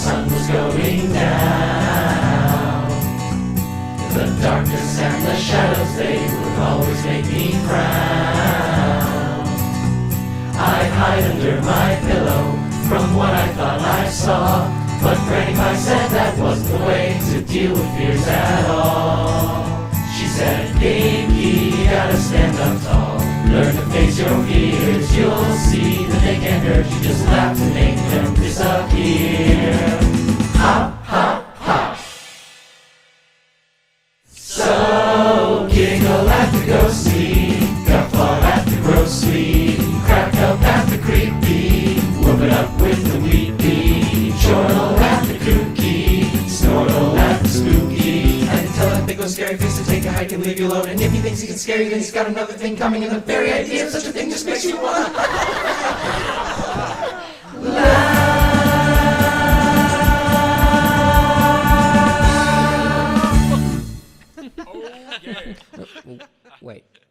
sun was going down. The darkness and the shadows, they would always make me frown. I'd hide under my pillow from what I thought I saw, but Granny Pie said that wasn't the way to deal with fears at all. She said, Pinky, you gotta stand up tall, learn to face your fears. You'll see that they can't hurt you, just laugh to make them disappear. Hop, hop, hop. So giggle at the ghostly, guffaw at the grossly, crack up at the creepy, whoop it up with the weepy, chortle at the kooky, snortle at the spooky, and tell that big old scary face to take a hike and leave you alone. And if he thinks he can scare you, then he's got another thing coming, and the very idea of such a thing just makes you wanna laugh. Oh, yeah. Wait.